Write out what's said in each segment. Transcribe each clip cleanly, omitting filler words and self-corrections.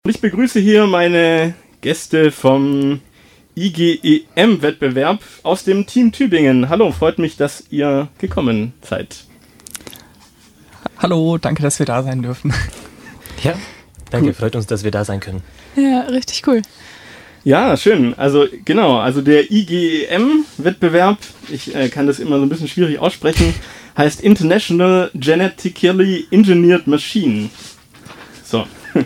Und ich begrüße hier meine Gäste vom IGEM-Wettbewerb aus dem Team Tübingen. Hallo, freut mich, dass ihr gekommen seid. Hallo, danke, dass wir da sein dürfen. Ja, danke, cool. Freut uns, dass wir da sein können. Ja, richtig cool. Ja, schön. Also der IGEM-Wettbewerb, ich kann das immer so ein bisschen schwierig aussprechen, heißt International Genetically Engineered Machine. So.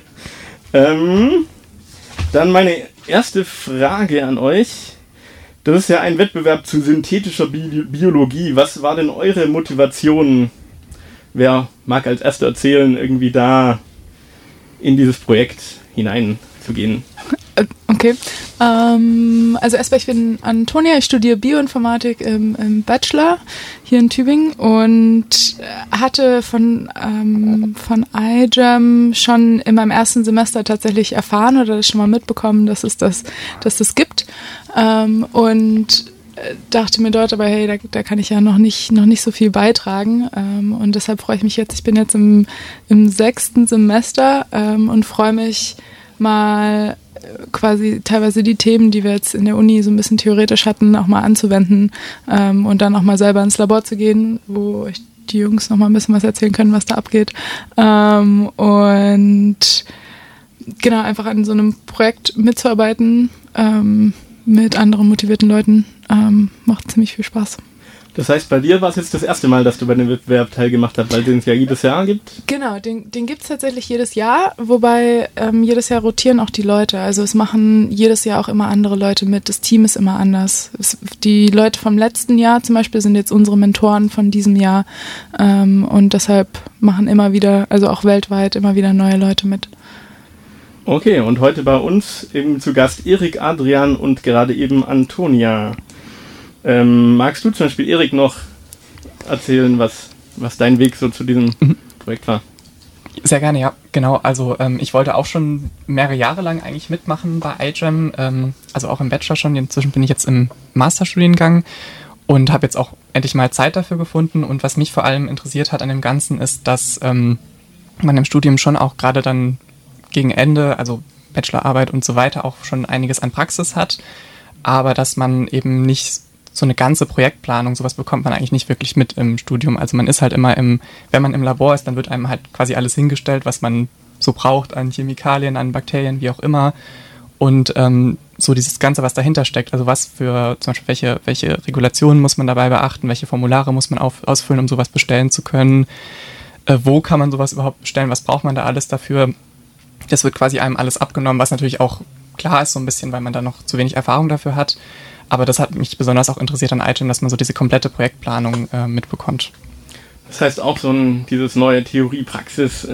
Dann meine erste Frage an euch. Das ist ja ein Wettbewerb zu synthetischer Biologie. Was war denn eure Motivation? Wer mag als Erster erzählen, irgendwie da in dieses Projekt hineinzugehen? Okay. Also erstmal, ich bin Antonia, ich studiere Bioinformatik im Bachelor hier in Tübingen und hatte von iGEM schon in meinem ersten Semester tatsächlich erfahren oder das schon mal mitbekommen, dass es das gibt. Und dachte mir dort aber, hey, da kann ich ja noch nicht so viel beitragen. Und deshalb freue ich mich jetzt, ich bin jetzt im 6. Semester und freue mich mal quasi teilweise die Themen, die wir jetzt in der Uni so ein bisschen theoretisch hatten, auch mal anzuwenden und dann auch mal selber ins Labor zu gehen, wo die Jungs noch mal ein bisschen was erzählen können, was da abgeht. Und genau, einfach an so einem Projekt mitzuarbeiten mit anderen motivierten Leuten macht ziemlich viel Spaß. Das heißt, bei dir war es jetzt das erste Mal, dass du bei dem Wettbewerb teilgemacht hast, weil den es ja jedes Jahr gibt? Genau, den gibt es tatsächlich jedes Jahr, wobei jedes Jahr rotieren auch die Leute. Also es machen jedes Jahr auch immer andere Leute mit. Das Team ist immer anders. Die Leute vom letzten Jahr zum Beispiel sind jetzt unsere Mentoren von diesem Jahr und deshalb machen immer wieder, also auch weltweit, immer wieder neue Leute mit. Okay, und heute bei uns eben zu Gast Erik, Adrian und gerade eben Antonia. Magst du zum Beispiel, Erik, noch erzählen, was dein Weg so zu diesem Projekt war? Sehr gerne, ja, genau. Also ich wollte auch schon mehrere Jahre lang eigentlich mitmachen bei iGEM, also auch im Bachelor schon. Inzwischen bin ich jetzt im Masterstudiengang und habe jetzt auch endlich mal Zeit dafür gefunden. Und was mich vor allem interessiert hat an dem Ganzen ist, dass man im Studium schon auch gerade dann gegen Ende, also Bachelorarbeit und so weiter, auch schon einiges an Praxis hat, aber dass man eben nicht so eine ganze Projektplanung, sowas bekommt man eigentlich nicht wirklich mit im Studium. Also man ist halt immer wenn man im Labor ist, dann wird einem halt quasi alles hingestellt, was man so braucht an Chemikalien, an Bakterien, wie auch immer. Und so dieses Ganze, was dahinter steckt, also was für, zum Beispiel welche Regulationen muss man dabei beachten, welche Formulare muss man ausfüllen, um sowas bestellen zu können, wo kann man sowas überhaupt bestellen, was braucht man da alles dafür. Das wird quasi einem alles abgenommen, was natürlich auch klar ist so ein bisschen, weil man da noch zu wenig Erfahrung dafür hat. Aber das hat mich besonders auch interessiert an iGEM, dass man so diese komplette Projektplanung mitbekommt. Das heißt auch dieses neue Theorie-Praxis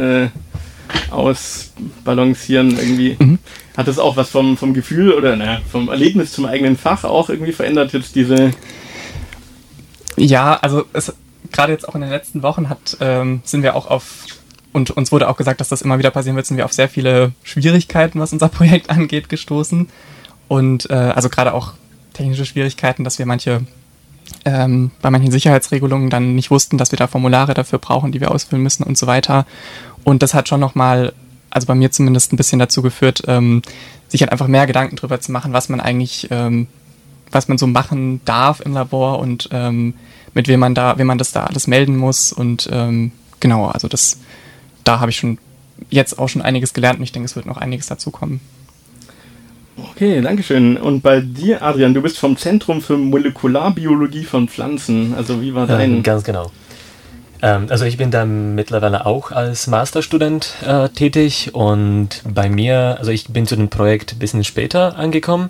ausbalancieren irgendwie. Hat das auch was vom Gefühl oder vom Erlebnis zum eigenen Fach auch irgendwie verändert jetzt diese? Ja, also gerade jetzt auch in den letzten Wochen sind wir auch und uns wurde auch gesagt, dass das immer wieder passieren wird, sind wir auf sehr viele Schwierigkeiten, was unser Projekt angeht, gestoßen. Und also gerade auch technische Schwierigkeiten, dass wir bei manchen Sicherheitsregelungen dann nicht wussten, dass wir da Formulare dafür brauchen, die wir ausfüllen müssen und so weiter. Und das hat schon nochmal, also bei mir zumindest ein bisschen dazu geführt, sich halt einfach mehr Gedanken drüber zu machen, was man eigentlich, was man so machen darf im Labor und mit wem man das da alles melden muss. Und genau, also da habe ich jetzt auch schon einiges gelernt und ich denke, es wird noch einiges dazukommen. Okay, danke schön. Und bei dir, Adrian, du bist vom Zentrum für Molekularbiologie von Pflanzen. Also wie war dein... Ganz genau. Also ich bin da mittlerweile auch als Masterstudent tätig und bei mir, also ich bin zu dem Projekt ein bisschen später angekommen.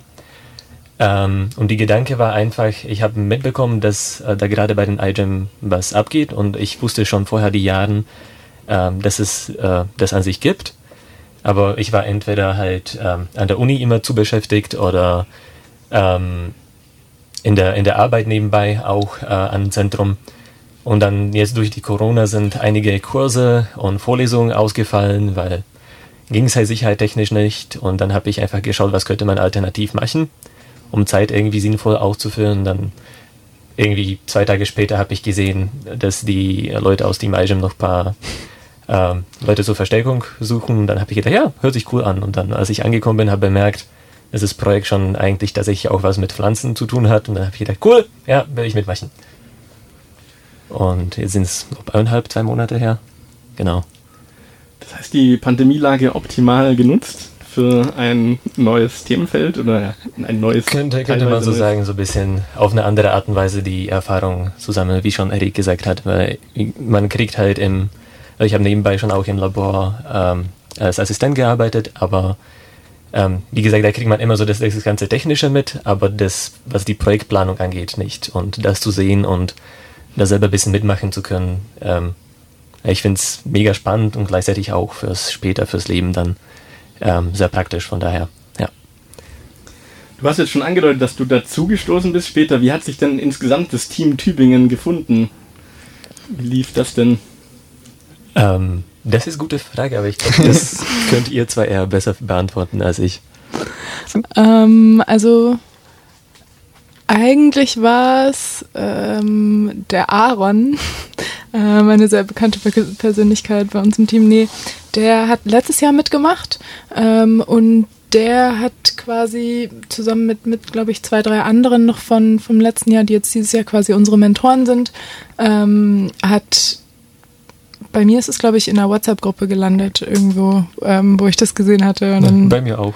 Und die Gedanke war einfach, ich habe mitbekommen, dass da gerade bei den iGEM was abgeht und ich wusste schon vorher die Jahren, dass es das an sich gibt. Aber ich war entweder halt an der Uni immer zu beschäftigt oder in der Arbeit nebenbei auch am Zentrum. Und dann jetzt durch die Corona sind einige Kurse und Vorlesungen ausgefallen, weil ging es halt sicherheitstechnisch nicht. Und dann habe ich einfach geschaut, was könnte man alternativ machen, um Zeit irgendwie sinnvoll auszufüllen. Dann irgendwie 2 Tage später habe ich gesehen, dass die Leute aus dem iGEM noch ein paar Leute zur Verstärkung suchen. Und dann habe ich gedacht, ja, hört sich cool an. Und dann, als ich angekommen bin, habe ich bemerkt, dass das Projekt schon eigentlich tatsächlich auch was mit Pflanzen zu tun hat. Und dann habe ich gedacht, cool, ja, will ich mitmachen. Und jetzt sind es 2 Monate her. Genau. Das heißt, die Pandemielage optimal genutzt für ein neues Themenfeld oder ein neues... Könnte man so sagen, so ein bisschen auf eine andere Art und Weise die Erfahrung zusammen, wie schon Erik gesagt hat. Weil man kriegt halt ich habe nebenbei schon auch im Labor als Assistent gearbeitet, aber wie gesagt, da kriegt man immer so das ganze Technische mit, aber das, was die Projektplanung angeht, nicht. Und das zu sehen und da selber ein bisschen mitmachen zu können, ich finde es mega spannend und gleichzeitig auch fürs Leben dann sehr praktisch, von daher, ja. Du hast jetzt schon angedeutet, dass du dazugestoßen bist später. Wie hat sich denn insgesamt das Team Tübingen gefunden? Wie lief das denn? Das ist eine gute Frage, aber ich glaube, das könnt ihr zwar eher besser beantworten als ich. Also eigentlich war es der Aaron, eine sehr bekannte Persönlichkeit bei uns im Team. Nee, der hat letztes Jahr mitgemacht und der hat quasi zusammen mit glaube ich, 2, 3 anderen noch vom letzten Jahr, die jetzt dieses Jahr quasi unsere Mentoren sind, bei mir ist es, glaube ich, in einer WhatsApp-Gruppe gelandet, irgendwo, wo ich das gesehen hatte. Und dann, bei mir auch.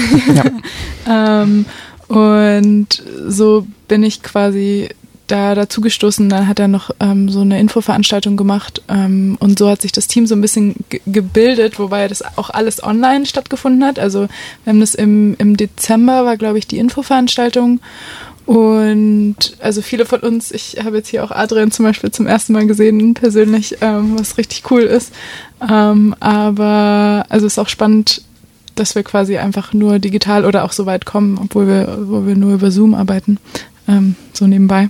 Und so bin ich quasi da dazu gestoßen. Dann hat er noch so eine Infoveranstaltung gemacht und so hat sich das Team so ein bisschen gebildet, wobei das auch alles online stattgefunden hat. Also wir haben das im Dezember, war glaube ich die Infoveranstaltung. Und also viele von uns, ich habe jetzt hier auch Adrian zum Beispiel zum ersten Mal gesehen, persönlich, was richtig cool ist. Aber also es ist auch spannend, dass wir quasi einfach nur digital oder auch so weit kommen, obwohl wir nur über Zoom arbeiten, so nebenbei.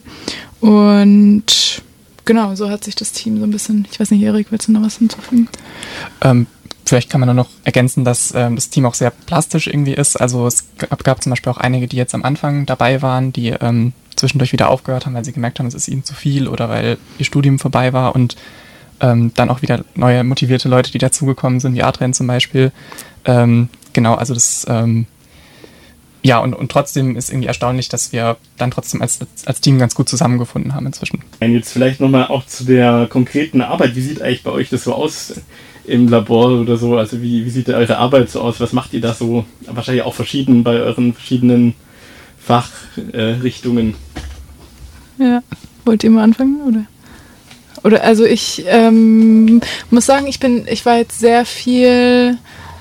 Und genau, so hat sich das Team so ein bisschen, ich weiß nicht, Erik, willst du noch was hinzufügen? Vielleicht kann man nur noch ergänzen, dass das Team auch sehr plastisch irgendwie ist. Also es gab zum Beispiel auch einige, die jetzt am Anfang dabei waren, die zwischendurch wieder aufgehört haben, weil sie gemerkt haben, es ist ihnen zu viel oder weil ihr Studium vorbei war und dann auch wieder neue motivierte Leute, die dazugekommen sind, wie Adrian zum Beispiel. Genau, also das ja, und trotzdem ist irgendwie erstaunlich, dass wir dann trotzdem als Team ganz gut zusammengefunden haben inzwischen. Jetzt vielleicht nochmal auch zu der konkreten Arbeit. Wie sieht eigentlich bei euch das so aus im Labor oder so? Also wie sieht eure Arbeit so aus? Was macht ihr da so? Wahrscheinlich auch verschieden bei euren verschiedenen Fachrichtungen. Ja, wollt ihr mal anfangen? Oder also ich muss sagen, ich war jetzt sehr viel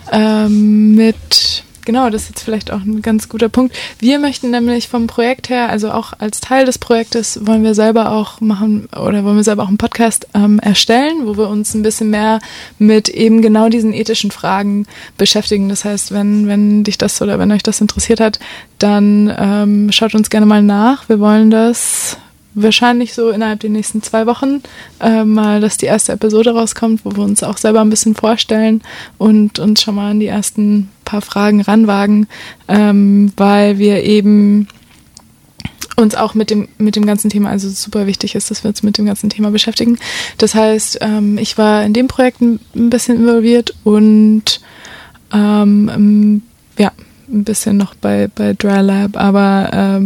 mit... Genau, das ist jetzt vielleicht auch ein ganz guter Punkt. Wir möchten nämlich vom Projekt her, also auch als Teil des Projektes, wollen wir selber auch einen Podcast erstellen, wo wir uns ein bisschen mehr mit eben genau diesen ethischen Fragen beschäftigen. Das heißt, wenn dich das oder wenn euch das interessiert hat, dann schaut uns gerne mal nach. Wir wollen das wahrscheinlich so innerhalb der nächsten 2 Wochen mal, dass die erste Episode rauskommt, wo wir uns auch selber ein bisschen vorstellen und uns schon mal an die ersten paar Fragen ranwagen, weil wir eben uns auch mit dem ganzen Thema, also super wichtig ist, dass wir uns mit dem ganzen Thema beschäftigen. Das heißt, ich war in dem Projekt ein bisschen involviert und ja, ein bisschen noch bei Dry Lab, aber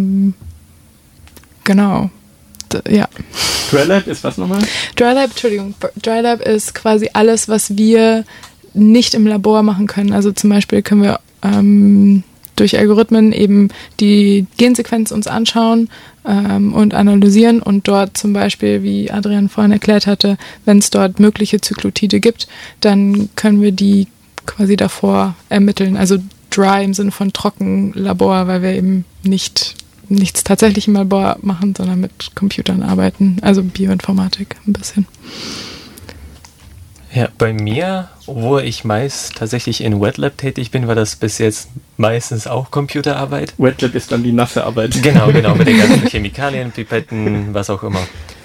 genau. Ja. Dry Lab ist was nochmal? Dry Lab ist quasi alles, was wir nicht im Labor machen können. Also zum Beispiel können wir durch Algorithmen eben die Gensequenz uns anschauen und analysieren und dort zum Beispiel, wie Adrian vorhin erklärt hatte, wenn es dort mögliche Zyklotide gibt, dann können wir die quasi davor ermitteln. Also dry im Sinne von trocken Labor, weil wir eben nichts tatsächlich im Labor machen, sondern mit Computern arbeiten, also Bioinformatik ein bisschen. Ja, bei mir, wo ich meist tatsächlich in WetLab tätig bin, war das bis jetzt meistens auch Computerarbeit. WetLab ist dann die nasse Arbeit. Genau, mit den ganzen Chemikalien, Pipetten, was auch immer.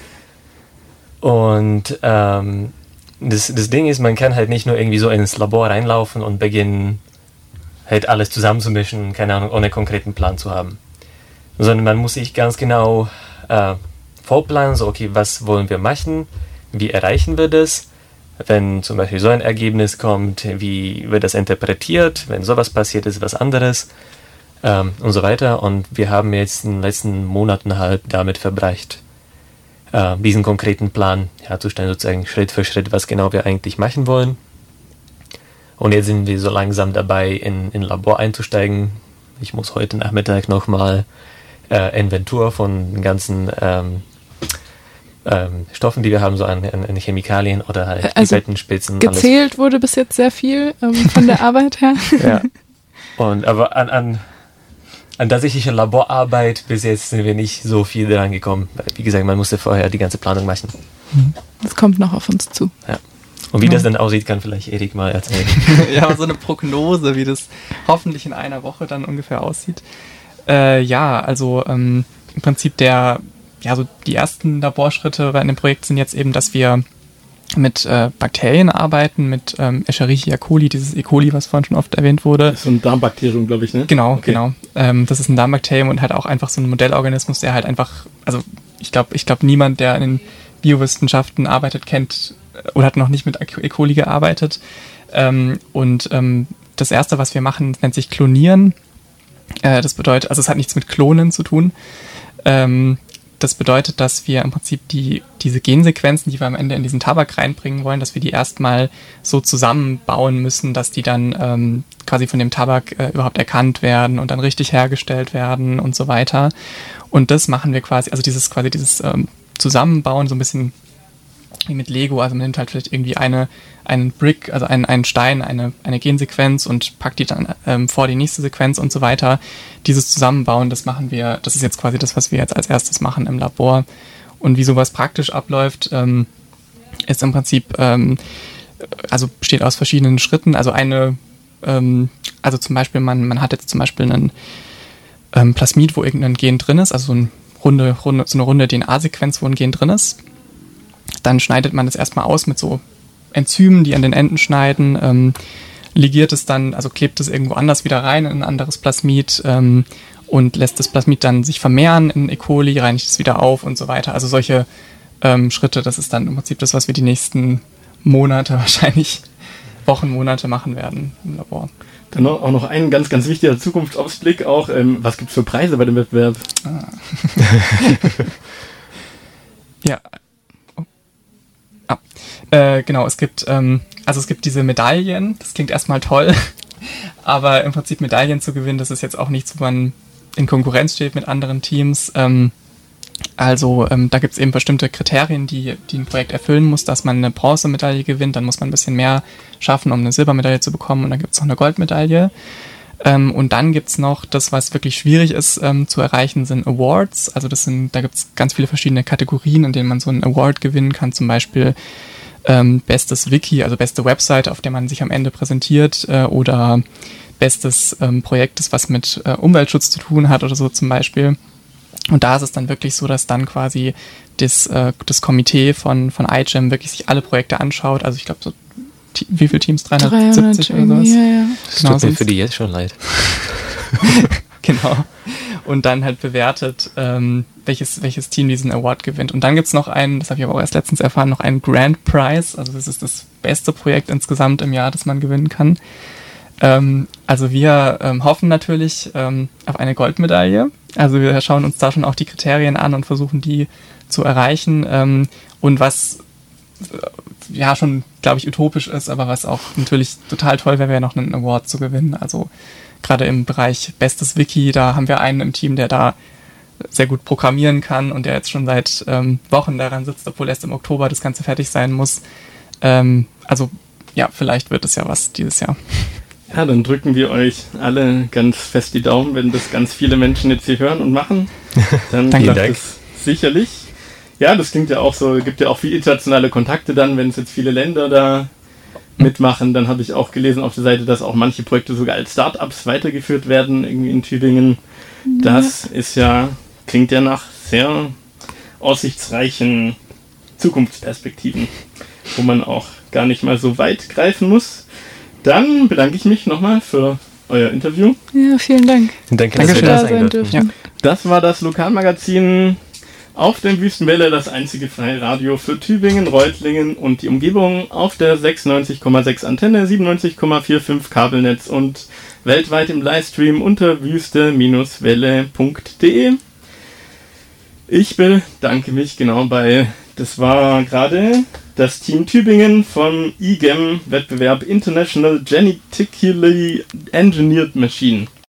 Und das Ding ist, man kann halt nicht nur irgendwie so ins Labor reinlaufen und beginnen, halt alles zusammenzumischen, keine Ahnung, ohne konkreten Plan zu haben. Sondern man muss sich ganz genau vorplanen, so okay, was wollen wir machen, wie erreichen wir das, wenn zum Beispiel so ein Ergebnis kommt, wie wird das interpretiert, wenn sowas passiert, ist was anderes und so weiter. Und wir haben jetzt in den letzten Monaten halt damit verbracht, diesen konkreten Plan herzustellen, sozusagen Schritt für Schritt, was genau wir eigentlich machen wollen. Und jetzt sind wir so langsam dabei, in Labor einzusteigen. Ich muss heute Nachmittag nochmal Inventur von den ganzen Stoffen, die wir haben, so an Chemikalien oder halt Pipettenspitzen. Gezählt wurde bis jetzt sehr viel von der Arbeit her. Ja. Aber an tatsächliche Laborarbeit bis jetzt sind wir nicht so viel dran gekommen. Wie gesagt, man musste vorher die ganze Planung machen. Das kommt noch auf uns zu. Ja. Und wie das dann aussieht, kann vielleicht Erik mal erzählen. Ja, so eine Prognose, wie das hoffentlich in einer Woche dann ungefähr aussieht. Also im Prinzip so die ersten Laborschritte in dem Projekt sind jetzt eben, dass wir mit Bakterien arbeiten, mit Escherichia coli, dieses E. coli, was vorhin schon oft erwähnt wurde. Das ist so ein Darmbakterium, glaube ich, ne? Genau. Das ist ein Darmbakterium und halt auch einfach so ein Modellorganismus, der halt einfach, also ich glaube niemand, der in den Biowissenschaften arbeitet, kennt oder hat noch nicht mit E. coli gearbeitet. Das Erste, was wir machen, nennt sich Klonieren. Das bedeutet, also es hat nichts mit Klonen zu tun. Das bedeutet, dass wir im Prinzip diese Gensequenzen, die wir am Ende in diesen Tabak reinbringen wollen, dass wir die erstmal so zusammenbauen müssen, dass die dann quasi von dem Tabak überhaupt erkannt werden und dann richtig hergestellt werden und so weiter. Und das machen wir quasi, also dieses Zusammenbauen, so ein bisschen wie mit Lego, also man nimmt halt vielleicht irgendwie einen Brick, also einen Stein, eine Gensequenz und packt die dann vor die nächste Sequenz und so weiter. Dieses Zusammenbauen, das ist jetzt quasi das, was wir jetzt als erstes machen im Labor. Und wie sowas praktisch abläuft, ist im Prinzip, also besteht aus verschiedenen Schritten. Also also zum Beispiel, man hat jetzt zum Beispiel einen Plasmid, wo irgendein Gen drin ist, also so eine runde DNA-Sequenz, wo ein Gen drin ist. Dann schneidet man das erstmal aus mit so Enzymen, die an den Enden schneiden, ligiert es dann, also klebt es irgendwo anders wieder rein in ein anderes Plasmid und lässt das Plasmid dann sich vermehren in E. coli, reinigt es wieder auf und so weiter. Also solche Schritte, das ist dann im Prinzip das, was wir die nächsten Monate, wahrscheinlich Wochen, Monate machen werden im Labor. Dann auch noch ein ganz, ganz wichtiger Zukunftsausblick auch. Was gibt es für Preise bei dem Wettbewerb? Ja. Genau, es gibt diese Medaillen, das klingt erstmal toll, aber im Prinzip Medaillen zu gewinnen, das ist jetzt auch nichts, wo man in Konkurrenz steht mit anderen Teams. Da gibt es eben bestimmte Kriterien, die ein Projekt erfüllen muss, dass man eine Bronzemedaille gewinnt, dann muss man ein bisschen mehr schaffen, um eine Silbermedaille zu bekommen, und dann gibt es noch eine Goldmedaille. Und dann gibt es noch das, was wirklich schwierig ist zu erreichen, sind Awards. Also da gibt es ganz viele verschiedene Kategorien, in denen man so einen Award gewinnen kann, zum Beispiel bestes Wiki, also beste Website, auf der man sich am Ende präsentiert, oder bestes Projekt, was mit Umweltschutz zu tun hat oder so zum Beispiel. Und da ist es dann wirklich so, dass dann quasi das Komitee von iGEM wirklich sich alle Projekte anschaut. Also ich glaube, so wie viele Teams? 370 oder sowas? Ja. Das tut mir für die jetzt schon leid. Genau. Und dann halt bewertet, welches Team diesen Award gewinnt. Und dann gibt es noch das habe ich aber auch erst letztens erfahren, noch einen Grand Prize. Also das ist das beste Projekt insgesamt im Jahr, das man gewinnen kann. Also wir hoffen natürlich auf eine Goldmedaille. Also wir schauen uns da schon auch die Kriterien an und versuchen, die zu erreichen. Und was ja schon, glaube ich, utopisch ist, aber was auch natürlich total toll wäre noch einen Award zu gewinnen. Also gerade im Bereich Bestes Wiki, da haben wir einen im Team, der da sehr gut programmieren kann und der jetzt schon seit Wochen daran sitzt, obwohl erst im Oktober das Ganze fertig sein muss. Also ja, vielleicht wird es ja was dieses Jahr. Ja, dann drücken wir euch alle ganz fest die Daumen, wenn das ganz viele Menschen jetzt hier hören und machen. Dann klappt es sicherlich. Ja, das klingt ja auch so, gibt ja auch viele internationale Kontakte dann, wenn es jetzt viele Länder da mitmachen. Dann habe ich auch gelesen auf der Seite, dass auch manche Projekte sogar als Startups weitergeführt werden, irgendwie in Tübingen. Das klingt ja nach sehr aussichtsreichen Zukunftsperspektiven, wo man auch gar nicht mal so weit greifen muss. Dann bedanke ich mich nochmal für euer Interview. Ja, vielen Dank. Danke, dass wir da sein dürfen. Ja. Das war das Lokalmagazin Auf dem Wüstenwelle das einzige freie Radio für Tübingen, Reutlingen und die Umgebung auf der 96,6 Antenne, 97,45 Kabelnetz und weltweit im Livestream unter wüste-welle.de. Ich bedanke mich das war gerade das Team Tübingen vom IGEM-Wettbewerb International Genetically Engineered Machine.